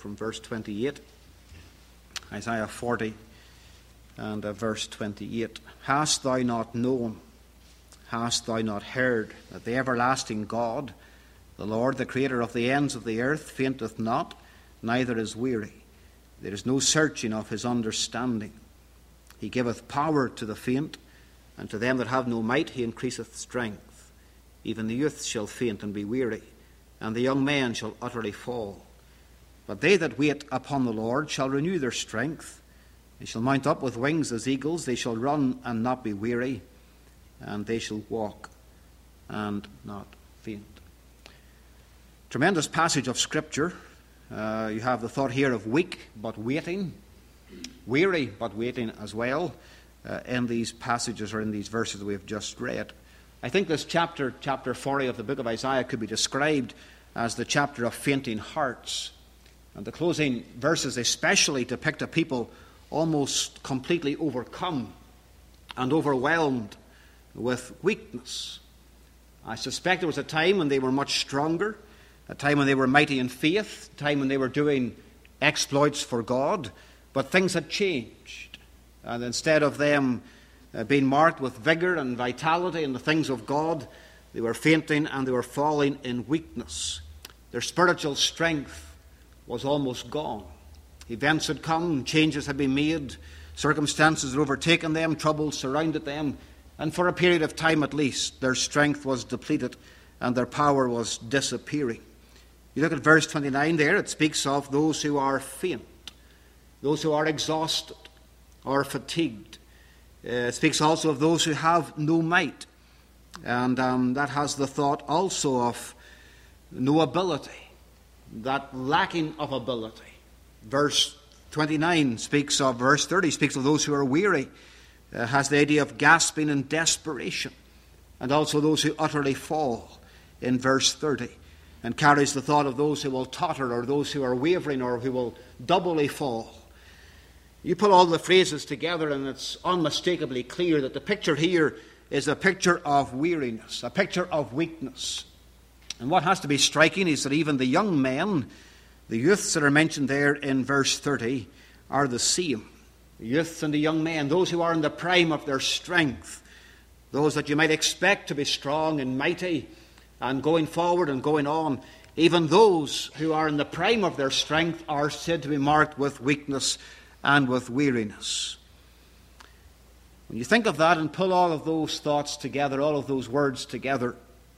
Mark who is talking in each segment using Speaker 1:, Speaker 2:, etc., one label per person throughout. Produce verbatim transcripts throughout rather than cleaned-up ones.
Speaker 1: from verse twenty-eight. Isaiah forty and uh, verse twenty-eight. Hast thou not known, hast thou not heard, that the everlasting God, the Lord, the Creator of the ends of the earth, fainteth not, neither is weary. There is no searching of his understanding. He giveth power to the faint, and to them that have no might he increaseth strength. Even the youth shall faint and be weary, and the young men shall utterly fall. But they that wait upon the Lord shall renew their strength. They shall mount up with wings as eagles. They shall run and not be weary, and they shall walk and not faint. Tremendous passage of Scripture. Uh, you have the thought here of weak but waiting, weary but waiting as well, uh, in these passages or in these verses that we have just read. I think this chapter, chapter forty of the book of Isaiah, could be described as the chapter of fainting hearts. And the closing verses especially depict a people almost completely overcome and overwhelmed with weakness. I suspect there was a time when they were much stronger, a time when they were mighty in faith, a time when they were doing exploits for God, but things had changed. And instead of them uh, being marked with vigor and vitality in the things of God, they were fainting and they were falling in weakness. Their spiritual strength was almost gone. Events had come, changes had been made, circumstances had overtaken them, troubles surrounded them, and for a period of time at least, their strength was depleted and their power was disappearing. You look at verse twenty-nine there, it speaks of those who are faint, those who are exhausted or fatigued. Uh, it speaks also of those who have no might. And um, that has the thought also of no ability, that lacking of ability. Verse twenty-nine speaks of, verse thirty speaks of those who are weary, uh, has the idea of gasping and desperation, and also those who utterly fall in verse thirty, and carries the thought of those who will totter or those who are wavering or who will doubly fall. You put all the phrases together and it's unmistakably clear that the picture here is a picture of weariness, a picture of weakness. And what has to be striking is that even the young men, the youths that are mentioned there in verse thirty, are the same. The youths and the young men, those who are in the prime of their strength, those that you might expect to be strong and mighty and going forward and going on, even those who are in the prime of their strength are said to be marked with weakness and with weariness. When you think of that and pull all of those thoughts together, all of those words together,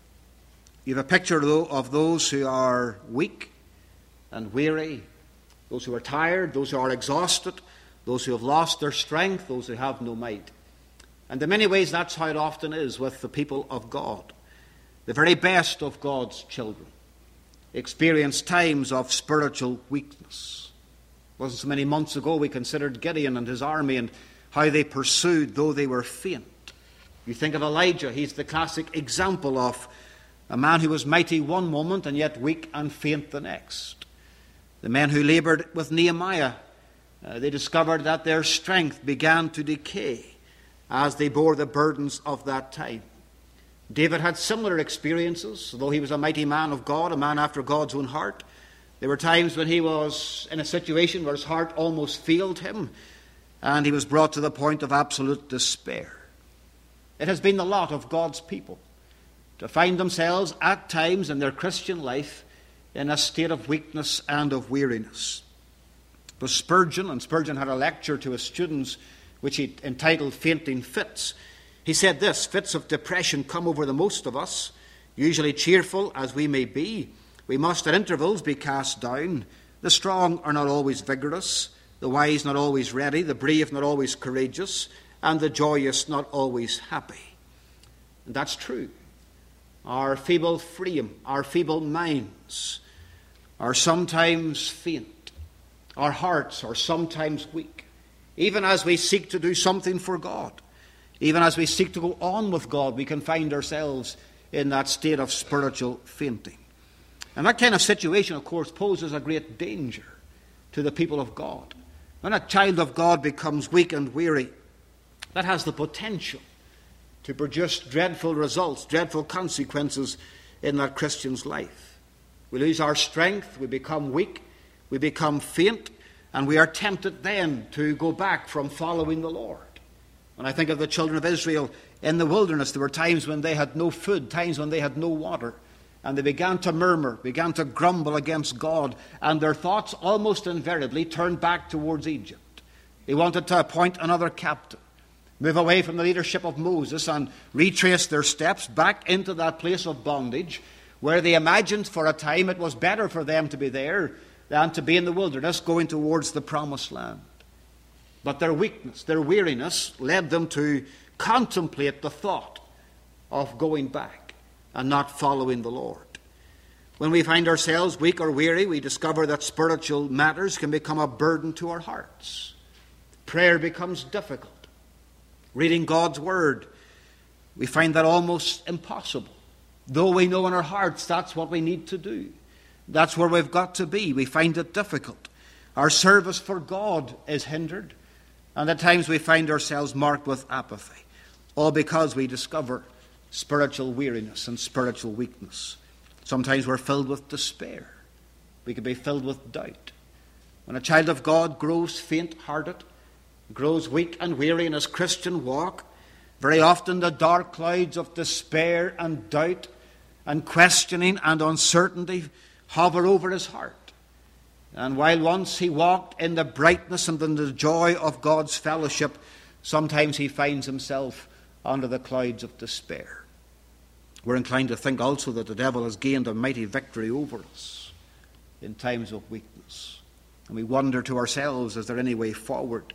Speaker 1: you have a picture of those who are weak and weary, those who are tired, those who are exhausted, those who have lost their strength, those who have no might. And in many ways that's how it often is with the people of God. The very best of God's children experience times of spiritual weakness. It wasn't so many months ago we considered Gideon and his army and how they pursued though they were faint. You think of Elijah, he's the classic example of a man who was mighty one moment and yet weak and faint the next. The men who labored with Nehemiah, uh, they discovered that their strength began to decay as they bore the burdens of that time. David had similar experiences, though he was a mighty man of God, a man after God's own heart. There were times when he was in a situation where his heart almost failed him, and he was brought to the point of absolute despair. It has been the lot of God's people to find themselves at times in their Christian life in a state of weakness and of weariness. It was Spurgeon, and Spurgeon had a lecture to his students which he entitled Fainting Fits. He said this: fits of depression come over the most of us, usually cheerful as we may be. We must at intervals be cast down. The strong are not always vigorous, the wise not always ready, the brave not always courageous, and the joyous not always happy. And that's true. Our feeble frame, our feeble minds are sometimes faint. Our hearts are sometimes weak. Even as we seek to do something for God, even as we seek to go on with God, we can find ourselves in that state of spiritual fainting. And that kind of situation, of course, poses a great danger to the people of God. When a child of God becomes weak and weary, that has the potential to produce dreadful results, dreadful consequences in that Christian's life. We lose our strength, we become weak, we we become faint, and we are tempted then to go back from following the Lord. When I think of the children of Israel in the wilderness, there were times when they had no food, times when they had no water, and they began to murmur, began to grumble against God, and their thoughts almost invariably turned back towards Egypt. They wanted to appoint another captain, move away from the leadership of Moses, and retrace their steps back into that place of bondage where they imagined for a time it was better for them to be there than to be in the wilderness going towards the promised land. But their weakness, their weariness, led them to contemplate the thought of going back and not following the Lord. When we find ourselves weak or weary, we discover that spiritual matters can become a burden to our hearts. Prayer becomes difficult. Reading God's Word, we find that almost impossible. Though we know in our hearts that's what we need to do. That's where we've got to be. We find it difficult. Our service for God is hindered. And at times we find ourselves marked with apathy. All because we discover spiritual weariness and spiritual weakness. Sometimes we're filled with despair. We can be filled with doubt. When a child of God grows faint-hearted, grows weak and weary in his Christian walk, very often the dark clouds of despair and doubt and questioning and uncertainty hover over his heart. And while once he walked in the brightness and in the joy of God's fellowship, sometimes he finds himself under the clouds of despair. We're inclined to think also that the devil has gained a mighty victory over us in times of weakness. And we wonder to ourselves, is there any way forward?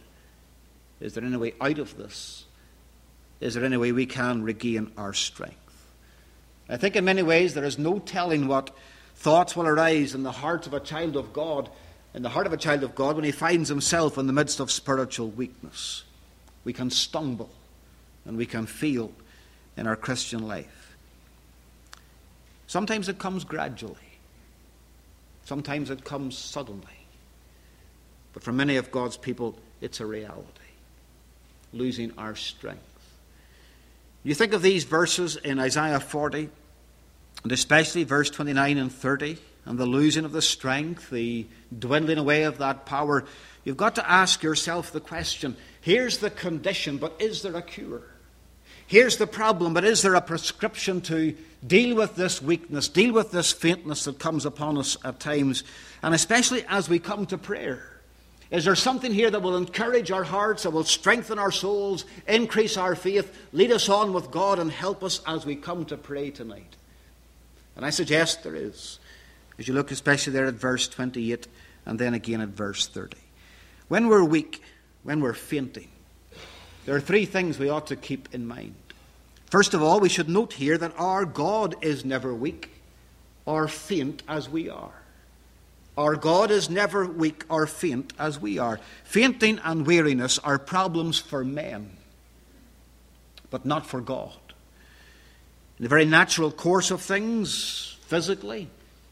Speaker 1: Is there any way out of this? Is there any way we can regain our strength? I think in many ways there is no telling what thoughts will arise in the heart of a child of God, in the heart of a child of God when he finds himself in the midst of spiritual weakness. We can stumble and we can fail in our Christian life. Sometimes it comes gradually. Sometimes it comes suddenly. But for many of God's people, it's a reality. Losing our strength. You think of these verses in Isaiah forty, and especially verse twenty-nine and thirty, and the losing of the strength, the dwindling away of that power, you've got to ask yourself the question, here's the condition, but is there a cure? Here's the problem, but is there a prescription to deal with this weakness, deal with this faintness that comes upon us at times, and especially as we come to prayer? Is there something here that will encourage our hearts, that will strengthen our souls, increase our faith, lead us on with God, and help us as we come to pray tonight? And I suggest there is, as you look especially there at verse twenty-eight and then again at verse thirty. When we're weak, when we're fainting, there are three things we ought to keep in mind. First of all, we should note here that our God is never weak or faint as we are. Our God is never weak or faint as we are. Fainting and weariness are problems for men, but not for God. In the very natural course of things, physically,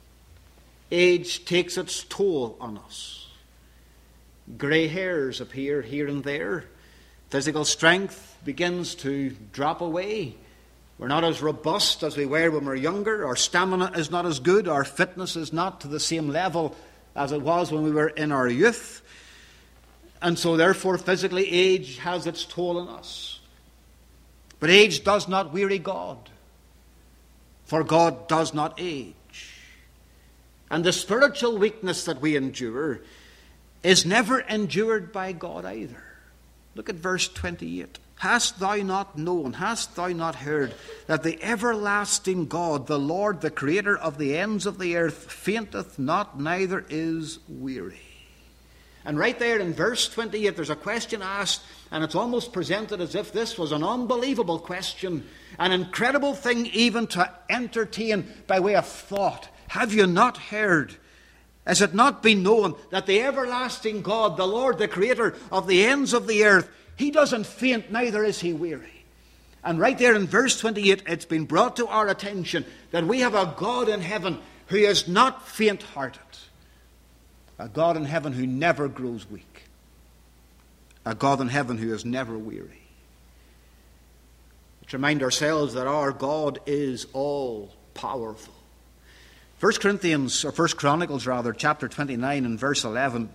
Speaker 1: age takes its toll on us. Grey hairs appear here and there. Physical strength begins to drop away. We're not as robust as we were when we were younger. Our stamina is not as good. Our fitness is not to the same level as it was when we were in our youth. And so therefore physically age has its toll on us. But age does not weary God. For God does not age. And the spiritual weakness that we endure is never endured by God either. Look at verse twenty-eight. Hast thou not known, hast thou not heard, that the everlasting God, the Lord, the Creator of the ends of the earth, fainteth not, neither is weary? And right there in verse twenty-eight, there's a question asked, and it's almost presented as if this was an unbelievable question, an incredible thing even to entertain by way of thought. Have you not heard? Has it not been known that the everlasting God, the Lord, the Creator of the ends of the earth, He doesn't faint, neither is He weary? And right there in verse twenty-eight, it's been brought to our attention that we have a God in heaven who is not faint-hearted. A God in heaven who never grows weak. A God in heaven who is never weary. Let's remind ourselves that our God is all-powerful. First Corinthians, or First Chronicles rather, chapter twenty-nine and verse eleven.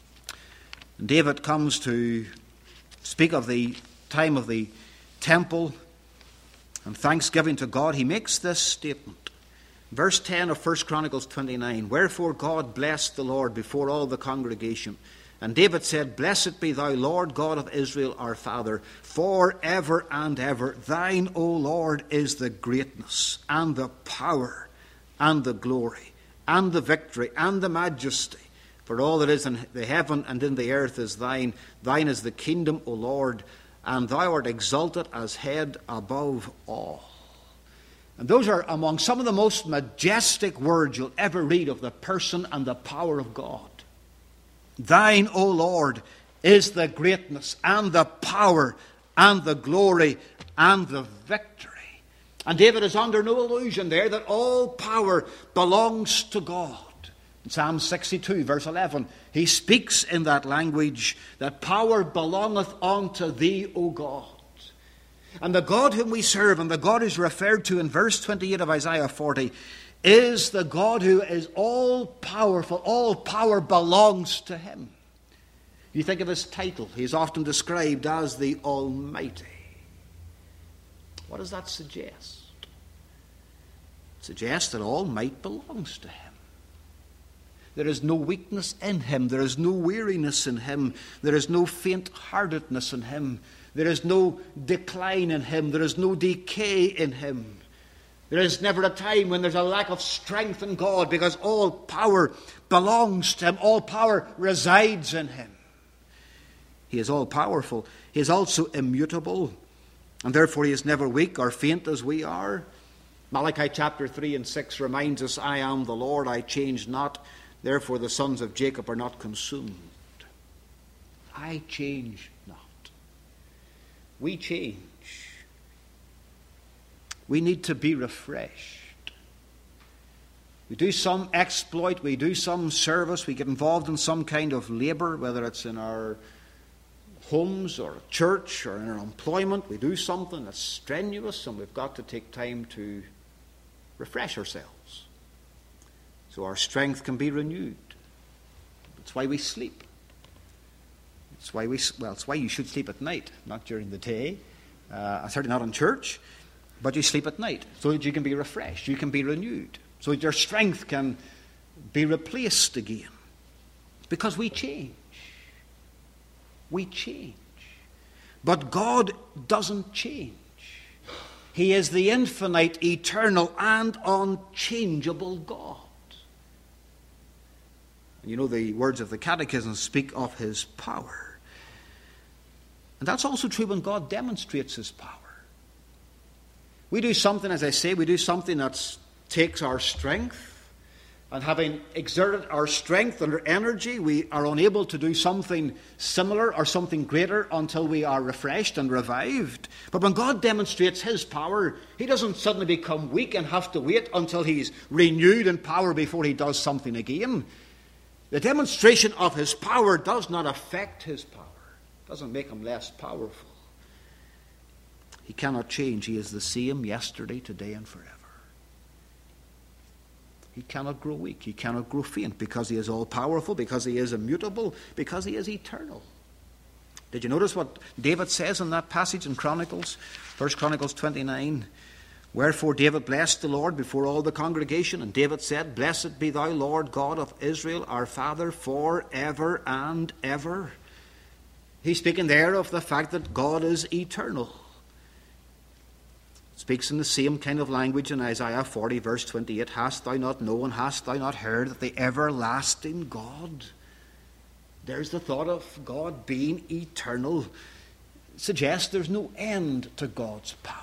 Speaker 1: David comes to speak of the time of the temple and thanksgiving to God. He makes this statement. Verse ten of First Chronicles twenty-nine. Wherefore God blessed the Lord before all the congregation. And David said, Blessed be thou, Lord God of Israel, our Father, for ever and ever. Thine, O Lord, is the greatness and the power and the glory, and the victory, and the majesty. For all that is in the heaven and in the earth is thine. Thine is the kingdom, O Lord, and thou art exalted as head above all. And those are among some of the most majestic words you'll ever read of the person and the power of God. Thine, O Lord, is the greatness, and the power, and the glory, and the victory. And David is under no illusion there that all power belongs to God. In Psalm sixty-two, verse eleven, he speaks in that language that power belongeth unto thee, O God. And the God whom we serve, and the God who's referred to in verse twenty-eight of Isaiah forty, is the God who is all powerful. All power belongs to him. You think of his title, he is often described as the Almighty. What does that suggest? It suggests that all might belongs to him. There is no weakness in him. There is no weariness in him. There is no faint-heartedness in him. There is no decline in him. There is no decay in him. There is never a time when there's a lack of strength in God, because all power belongs to him. All power resides in him. He is all-powerful. He is also immutable. And therefore he is never weak or faint as we are. Malachi chapter three and six reminds us, I am the Lord, I change not. Therefore the sons of Jacob are not consumed. I change not. We change. We need to be refreshed. We do some exploit, we do some service, we get involved in some kind of labor, whether it's in our homes or church or in our employment. We do something that's strenuous, and we've got to take time to refresh ourselves so our strength can be renewed. That's why we sleep. It's why we well. It's why you should sleep at night, not during the day. Uh, certainly not in church, but you sleep at night so that you can be refreshed, you can be renewed, so that your strength can be replaced again. Because we change. We change. But God doesn't change. He is the infinite, eternal, and unchangeable God. And you know, the words of the Catechism speak of his power. And that's also true when God demonstrates his power. We do something, as I say, we do something that takes our strength. And having exerted our strength and our energy, we are unable to do something similar or something greater until we are refreshed and revived. But when God demonstrates his power, he doesn't suddenly become weak and have to wait until he's renewed in power before he does something again. The demonstration of his power does not affect his power. It doesn't make him less powerful. He cannot change. He is the same yesterday, today, and forever. He cannot grow weak. He cannot grow faint, because he is all-powerful, because he is immutable, because he is eternal. Did you notice what David says in that passage in Chronicles? First Chronicles twenty-nine. Wherefore David blessed the Lord before all the congregation, and David said, Blessed be thou, Lord God of Israel, our Father, for ever and ever. He's speaking there of the fact that God is eternal. Speaks in the same kind of language in Isaiah forty, verse twenty-eight. Hast thou not known, hast thou not heard that the everlasting God? There's the thought of God being eternal. It suggests there's no end to God's power.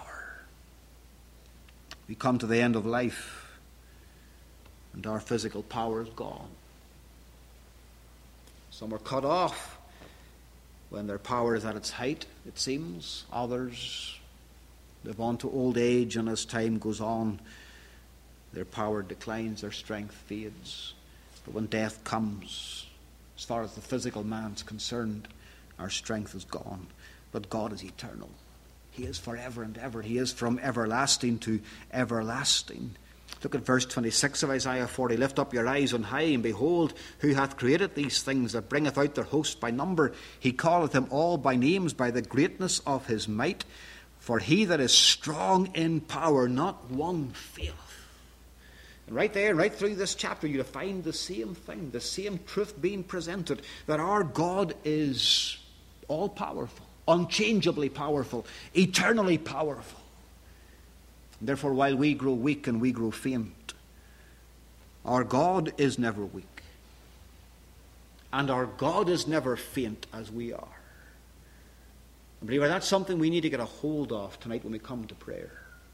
Speaker 1: We come to the end of life, and our physical power is gone. Some are cut off when their power is at its height, it seems. Others live on to old age, and as time goes on, their power declines, their strength fades. But when death comes, as far as the physical man's concerned, our strength is gone. But God is eternal. He is forever and ever. He is from everlasting to everlasting. Look at verse twenty-six of Isaiah forty. Lift up your eyes on high, and behold, who hath created these things, that bringeth out their host by number. He calleth them all by names, by the greatness of his might. For he that is strong in power, not one faileth. And right there, right through this chapter, you find the same thing, the same truth being presented, that our God is all-powerful, unchangeably powerful, eternally powerful. And therefore, while we grow weak and we grow faint, our God is never weak. And our God is never faint as we are. And believer, that's something we need to get a hold of tonight when we come to prayer.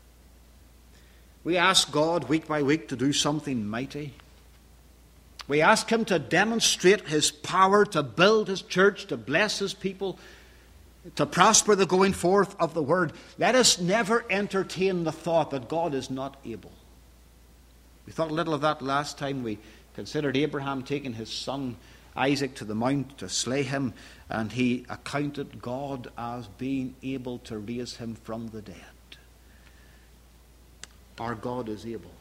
Speaker 1: We ask God week by week to do something mighty. We ask him to demonstrate his power, to build his church, to bless his people, to prosper the going forth of the word. Let us never entertain the thought that God is not able. We thought a little of that last time we considered Abraham taking his son Isaac to the mount to slay him, and he accounted God as being able to raise him from the dead. Our God is able,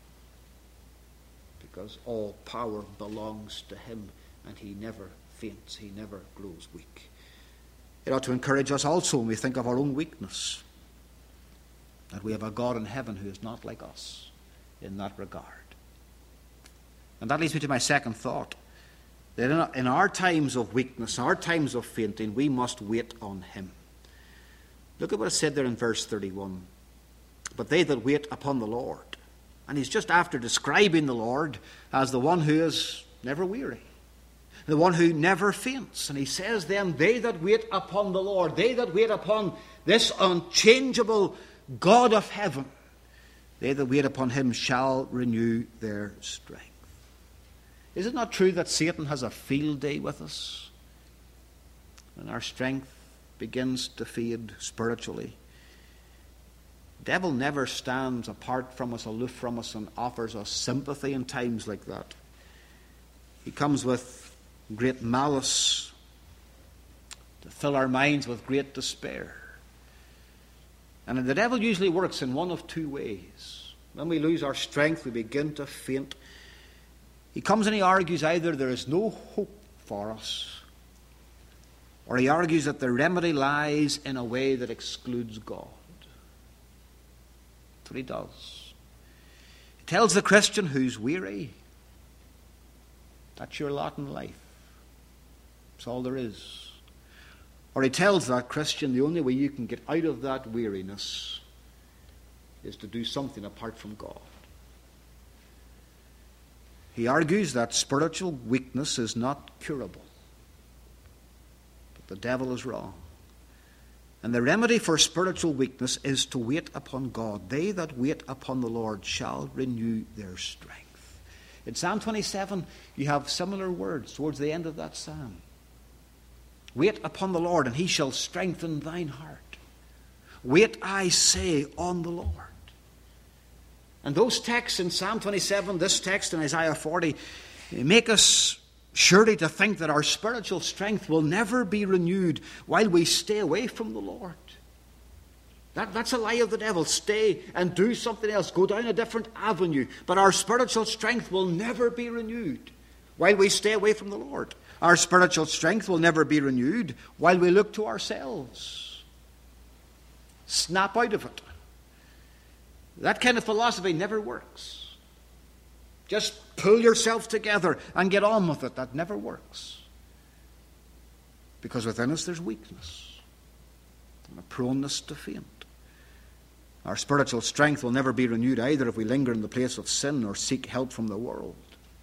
Speaker 1: because all power belongs to him, and he never faints, he never grows weak. It ought to encourage us also when we think of our own weakness, that we have a God in heaven who is not like us in that regard. And that leads me to my second thought, that in our times of weakness, our times of fainting, we must wait on him. Look at what it said there in verse thirty-one. But they that wait upon the Lord. And he's just after describing the Lord as the one who is never weary, the one who never faints. And he says then, they that wait upon the Lord, they that wait upon this unchangeable God of heaven, they that wait upon him shall renew their strength. Is it not true that Satan has a field day with us? And our strength begins to fade spiritually. The devil never stands apart from us, aloof from us, and offers us sympathy in times like that. He comes with great malice to fill our minds with great despair. And the devil usually works in one of two ways. When we lose our strength, we begin to faint. He comes and he argues either there is no hope for us, or he argues that the remedy lies in a way that excludes God. What he does. He tells the Christian who's weary, that's your lot in life. That's all there is. Or he tells that Christian the only way you can get out of that weariness is to do something apart from God. He argues that spiritual weakness is not curable. But the devil is wrong. And the remedy for spiritual weakness is to wait upon God. They that wait upon the Lord shall renew their strength. In Psalm twenty-seven, you have similar words towards the end of that psalm. Wait upon the Lord, and he shall strengthen thine heart. Wait, I say, on the Lord. And those texts in Psalm twenty-seven, this text in Isaiah forty, make us surely to think that our spiritual strength will never be renewed while we stay away from the Lord. That, that's a lie of the devil. Stay and do something else. Go down a different avenue. But our spiritual strength will never be renewed while we stay away from the Lord. Our spiritual strength will never be renewed while we look to ourselves. Snap out of it. That kind of philosophy never works. Just pull yourself together and get on with it. That never works. Because within us there's weakness and a proneness to faint. Our spiritual strength will never be renewed either if we linger in the place of sin or seek help from the world.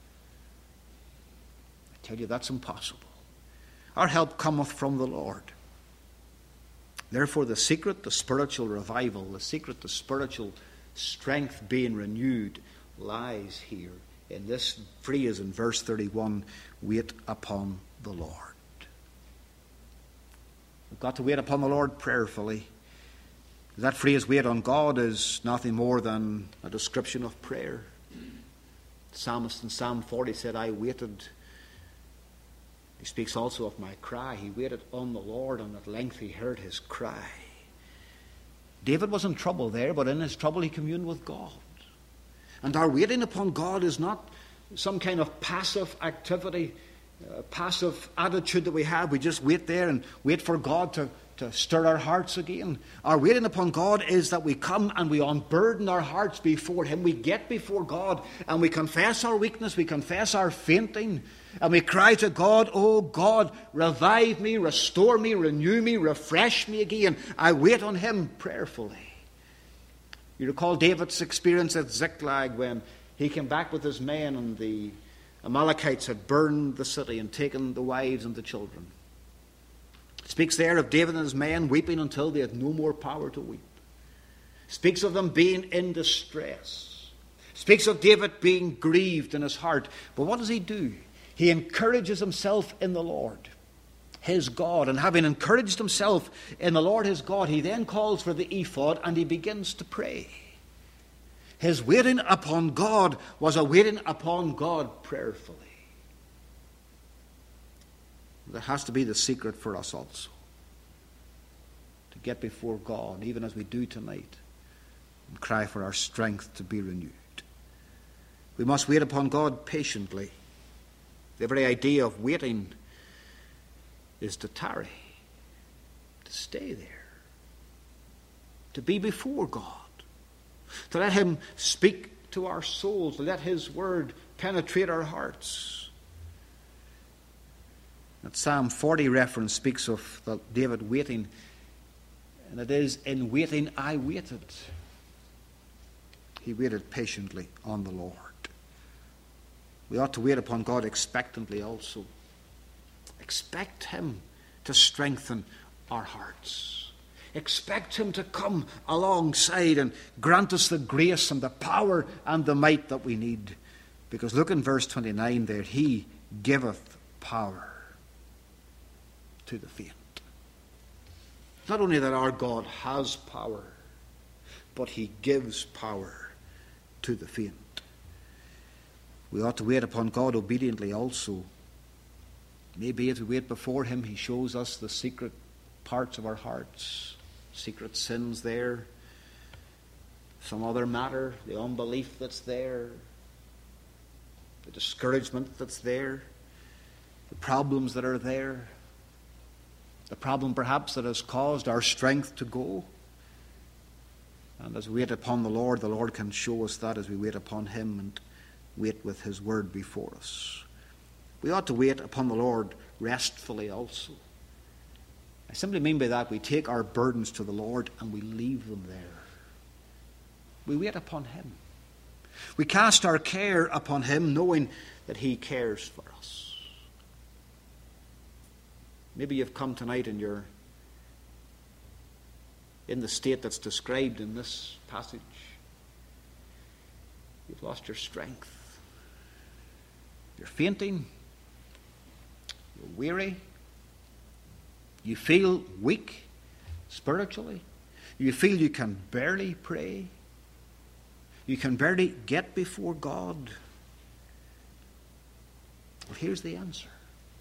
Speaker 1: I tell you, that's impossible. Our help cometh from the Lord. Therefore, the secret to spiritual revival, the secret to spiritual strength being renewed, lies here in this phrase in verse thirty-one, wait upon the Lord. We've got to wait upon the Lord prayerfully. That phrase, wait on God, is nothing more than a description of prayer. The psalmist in Psalm forty said, I waited. He speaks also of my cry. He waited on the Lord, and at length he heard his cry. David was in trouble there, but in his trouble he communed with God. And our waiting upon God is not some kind of passive activity, uh, passive attitude that we have. We just wait there and wait for God to, to stir our hearts again. Our waiting upon God is that we come and we unburden our hearts before Him. We get before God and we confess our weakness, we confess our fainting, and we cry to God, "Oh God, revive me, restore me, renew me, refresh me again." I wait on Him prayerfully. You recall David's experience at Ziklag when he came back with his men and the Amalekites had burned the city and taken the wives and the children. It speaks there of David and his men weeping until they had no more power to weep. It speaks of them being in distress. It speaks of David being grieved in his heart. But what does he do? He encourages himself in the Lord, his God. And having encouraged himself in the Lord his God, he then calls for the ephod and he begins to pray. His waiting upon God was a waiting upon God prayerfully. That has to be the secret for us also. To get before God, even as we do tonight, and cry for our strength to be renewed. We must wait upon God patiently. The very idea of waiting is to tarry, to stay there, to be before God, to let Him speak to our souls, to let His word penetrate our hearts. That Psalm forty reference speaks of David waiting, and it is, "In waiting I waited." He waited patiently on the Lord. We ought to wait upon God expectantly also. Expect Him to strengthen our hearts. Expect Him to come alongside and grant us the grace and the power and the might that we need. Because look in verse twenty-nine there, He giveth power to the faint. Not only that our God has power, but He gives power to the faint. We ought to wait upon God obediently also. Maybe as we wait before Him, He shows us the secret parts of our hearts, secret sins there, some other matter, the unbelief that's there, the discouragement that's there, the problems that are there, the problem perhaps that has caused our strength to go. And as we wait upon the Lord, the Lord can show us that as we wait upon Him and wait with His word before us. We ought to wait upon the Lord restfully also. I simply mean by that we take our burdens to the Lord and we leave them there. We wait upon Him. We cast our care upon Him, knowing that He cares for us. Maybe you've come tonight and you're in the state that's described in this passage. You've lost your strength. You're fainting. You're weary. You feel weak spiritually. You feel you can barely pray. You can barely get before God. Well, here's the answer.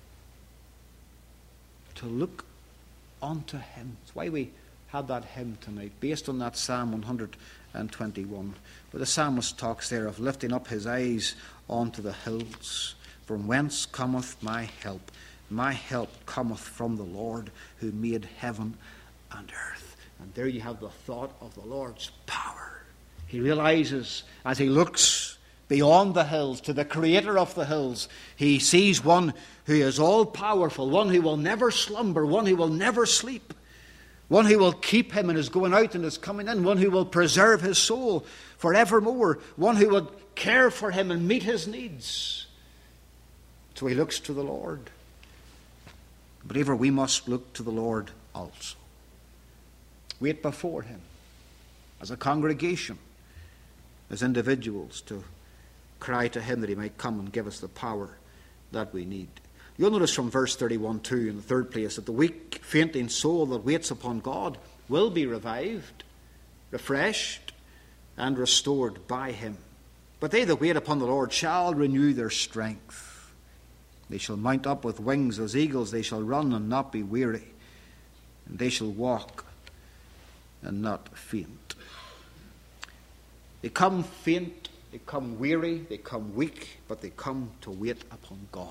Speaker 1: To look unto Him. That's why we had that hymn tonight, based on that Psalm one hundred twenty-one, where the psalmist talks there of lifting up his eyes onto the hills. From whence cometh my help? My help cometh from the Lord who made heaven and earth. And there you have the thought of the Lord's power. He realizes as he looks beyond the hills to the Creator of the hills, he sees one who is all-powerful, one who will never slumber, one who will never sleep, one who will keep him in his going out and his coming in, one who will preserve his soul forevermore, one who will care for him and meet his needs. So he looks to the Lord. Believer, we must look to the Lord also. Wait before Him as a congregation, as individuals, to cry to Him that He might come and give us the power that we need. You'll notice from verse thirty-one too, in the third place, that the weak, fainting soul that waits upon God will be revived, refreshed, and restored by Him. But they that wait upon the Lord shall renew their strength. They shall mount up with wings as eagles. They shall run and not be weary. And they shall walk and not faint. They come faint They come weary, they come weak, but they come to wait upon God.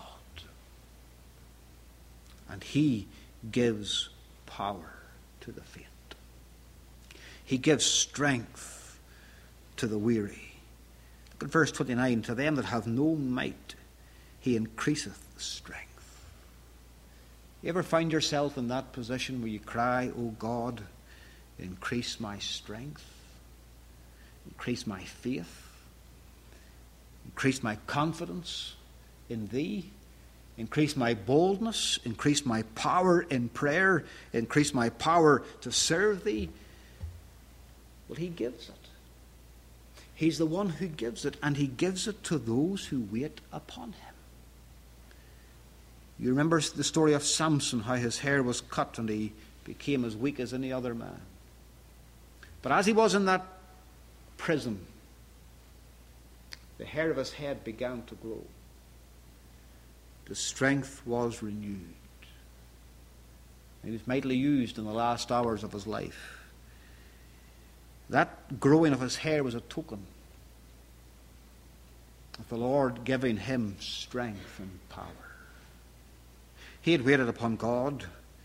Speaker 1: And he gives power to the faint. He gives strength to the weary. Look at verse twenty-nine. To them that have no might, he increaseth strength. You ever find yourself in that position where you cry, "O God, increase my strength, increase my faith, increase my confidence in thee, increase my boldness, increase my power in prayer, increase my power to serve thee"? Well, he gives it. He's the one who gives it, and he gives it to those who wait upon him. You remember the story of Samson, how his hair was cut and he became as weak as any other man. But as he was in that prison, the hair of his head began to grow. The strength was renewed. He was mightily used in the last hours of his life. That growing of his hair was a token of the Lord giving him strength and power. He had waited upon God,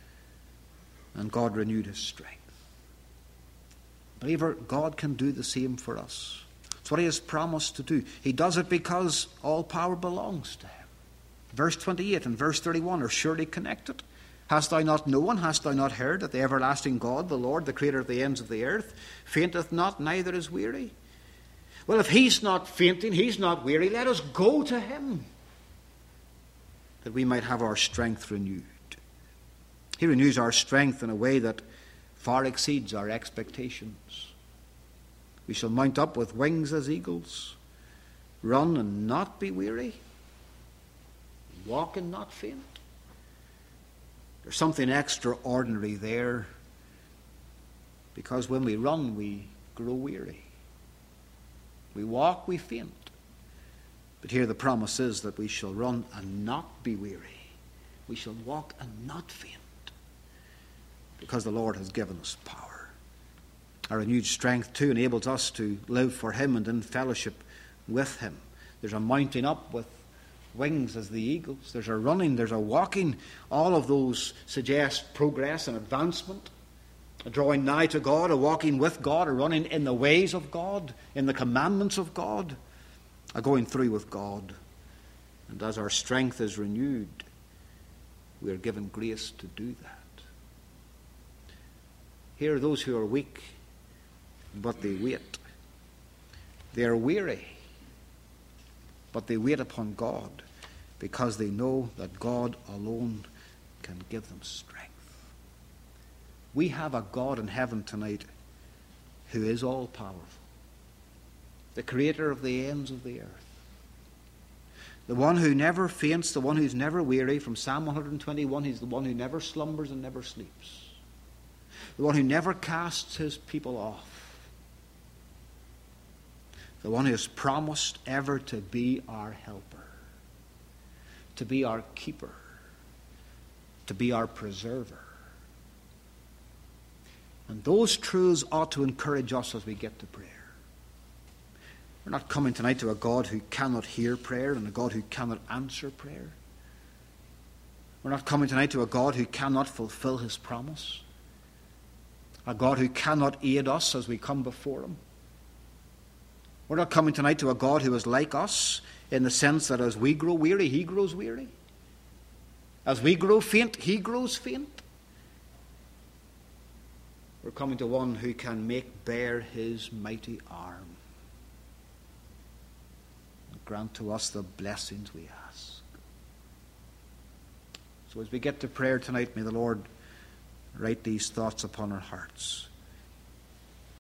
Speaker 1: and God renewed his strength. Believer, God can do the same for us. It's what he has promised to do. He does it because all power belongs to him. Verse twenty-eight and verse thirty-one are surely connected. Hast thou not known, hast thou not heard, that the everlasting God, the Lord, the creator of the ends of the earth, fainteth not, neither is weary? Well, if he's not fainting, he's not weary, let us go to him, that we might have our strength renewed. He renews our strength in a way that far exceeds our expectations. We shall mount up with wings as eagles, run and not be weary, walk and not faint. There's something extraordinary there, because when we run, we grow weary. We walk, we faint. But here the promise is that we shall run and not be weary. We shall walk and not faint, because the Lord has given us power. Our renewed strength, too, enables us to live for him and in fellowship with him. There's a mounting up with wings as the eagles. There's a running, there's a walking. All of those suggest progress and advancement, a drawing nigh to God, a walking with God, a running in the ways of God, in the commandments of God, a going through with God. And as our strength is renewed, we are given grace to do that. Here are those who are weak, but they wait. They are weary, but they wait upon God, because they know that God alone can give them strength. We have a God in heaven tonight who is all powerful, the creator of the ends of the earth, the one who never faints, the one who's never weary. From Psalm one twenty-one, he's the one who never slumbers and never sleeps, the one who never casts his people off, the one who has promised ever to be our helper, to be our keeper, to be our preserver. And those truths ought to encourage us as we get to prayer. We're not coming tonight to a God who cannot hear prayer and a God who cannot answer prayer. We're not coming tonight to a God who cannot fulfill his promise, a God who cannot aid us as we come before him. We're not coming tonight to a God who is like us, in the sense that as we grow weary, he grows weary. As we grow faint, he grows faint. We're coming to one who can make bare his mighty arm and grant to us the blessings we ask. So as we get to prayer tonight, may the Lord write these thoughts upon our hearts.